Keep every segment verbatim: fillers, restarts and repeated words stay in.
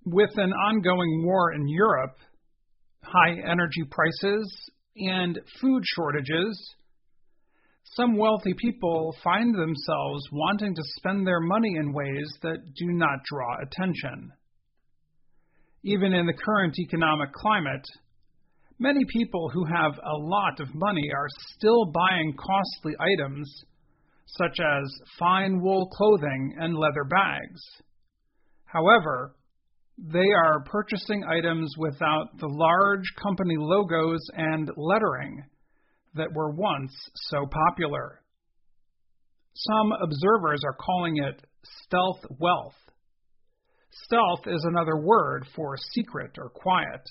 With an ongoing war in Europe, high energy prices, and food shortages, some wealthy people find themselves wanting to spend their money in ways that do not draw attention. Even in the current economic climate, many people who have a lot of money are still buying costly items, such as fine wool clothing and leather bags. However, they are purchasing items without the large company logos and lettering that were once so popular. Some observers are calling it stealth wealth. Stealth is another word for secret or quiet.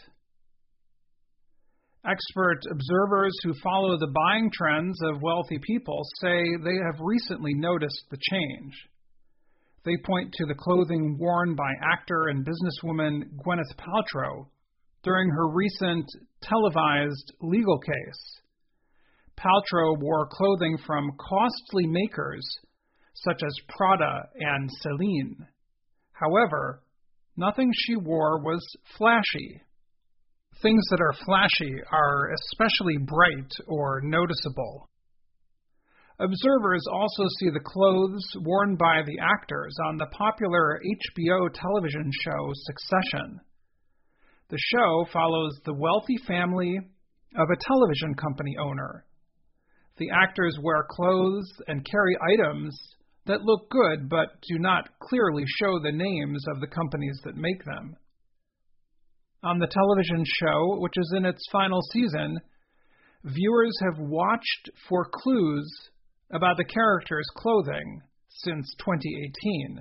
Expert observers who follow the buying trends of wealthy people say they have recently noticed the change. They point to the clothing worn by actor and businesswoman Gwyneth Paltrow during her recent televised legal case. Paltrow wore clothing from costly makers such as Prada and Celine. However, nothing she wore was flashy. Things that are flashy are especially bright or noticeable. Observers also see the clothes worn by the actors on the popular H B O television show Succession. The show follows the wealthy family of a television company owner. The actors wear clothes and carry items that look good but do not clearly show the names of the companies that make them. On the television show, which is in its final season, viewers have watched for clues about the characters' clothing since twenty eighteen.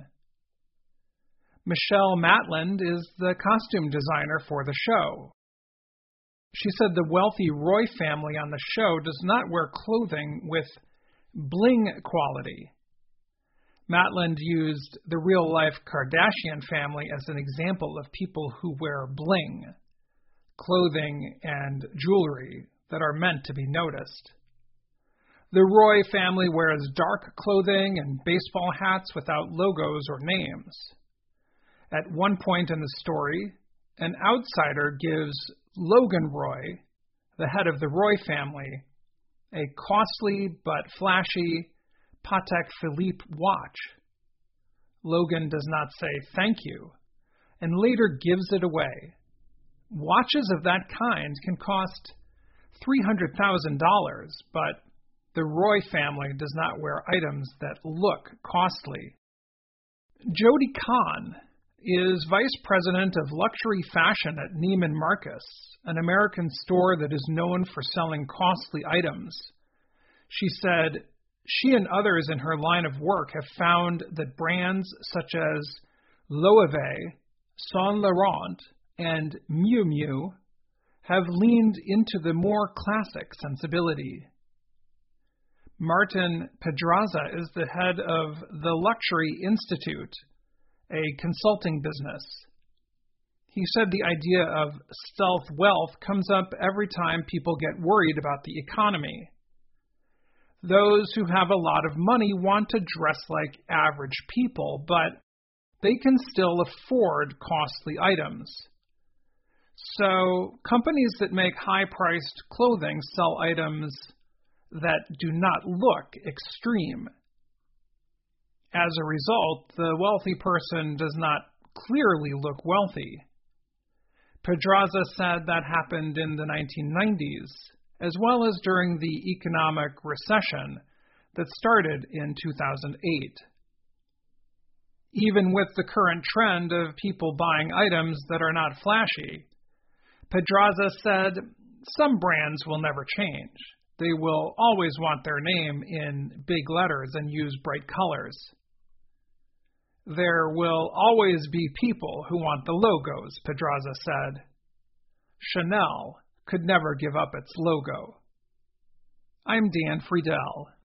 Michelle Matland is the costume designer for the show. She said the wealthy Roy family on the show does not wear clothing with bling quality. Matland used the real-life Kardashian family as an example of people who wear bling, clothing and jewelry that are meant to be noticed. The Roy family wears dark clothing and baseball hats without logos or names. At one point in the story, an outsider gives Logan Roy, the head of the Roy family, a costly but flashy Patek Philippe watch. Logan does not say thank you, and later gives it away. Watches of that kind can cost three hundred thousand dollars, but the Roy family does not wear items that look costly. Jody Kahn is vice president of luxury fashion at Neiman Marcus, an American store that is known for selling costly items. She said she and others in her line of work have found that brands such as Loewe, Saint Laurent, and Miu Miu have leaned into the more classic sensibility. Martin Pedraza is the head of the Luxury Institute, a consulting business. He said the idea of stealth wealth comes up every time people get worried about the economy. Those who have a lot of money want to dress like average people, but they can still afford costly items. So, companies that make high-priced clothing sell items that do not look extreme. As a result, the wealthy person does not clearly look wealthy. Pedraza said that happened in the nineteen nineties, as well as during the economic recession that started in two thousand eight. Even with the current trend of people buying items that are not flashy, Pedraza said some brands will never change. They will always want their name in big letters and use bright colors. There will always be people who want the logos, Pedraza said. Chanel could never give up its logo. I'm Dan Friedel.